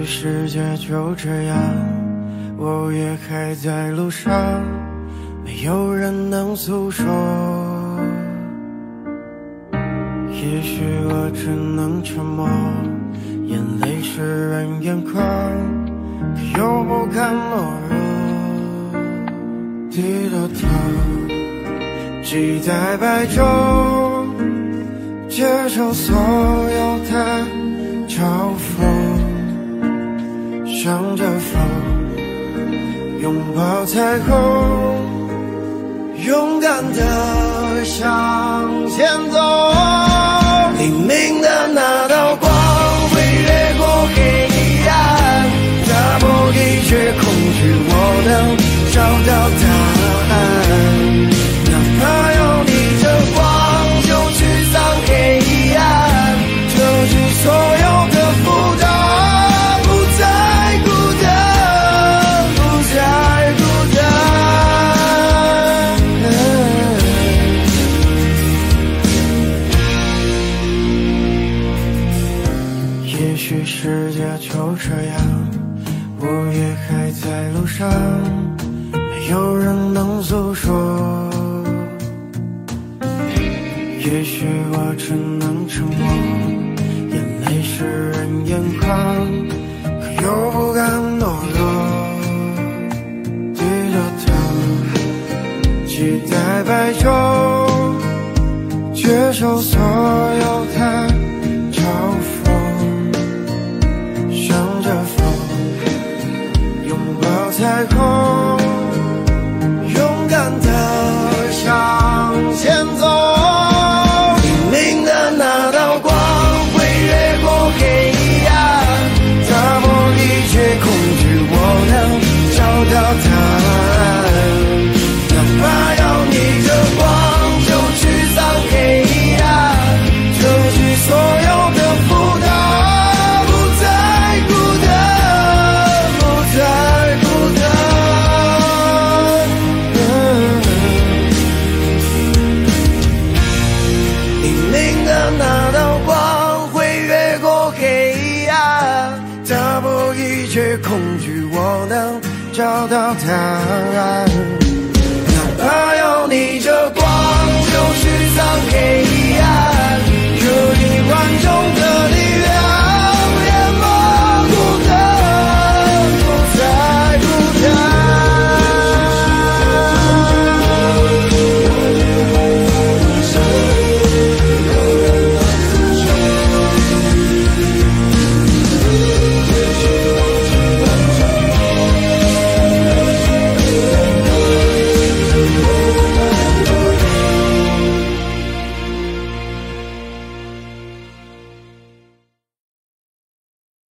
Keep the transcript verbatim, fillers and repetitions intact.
许世界就这样，我也还在路上，没有人能诉说。也许我只能沉默，眼泪湿润眼眶，可又不敢懦弱。低着头，期待白昼，接受所有的嘲讽，向着风，拥抱彩虹，勇敢地向前走。黎明的那道光会越过黑暗，打破一切恐惧，我能找到答案。哪怕要逆着光就去sang黑暗，就去所有的负担，不再孤单，不再孤单。也许世界就这样，我也还在路上，没有人能诉说。也许我只能沉默，眼泪湿润眼眶，可又不敢懦弱。低着头，期待白昼，接受所有的嘲讽，向着风，拥抱彩虹，勇敢地向前走。黎明的那道光会越过黑暗，打破一切恐惧，我能找到答案。哪怕要逆着光就去sang黑暗，就去所有的负担，不再孤单，不再孤单。黎明的那道光会越过黑暗，打破一切恐惧，我能找到答案。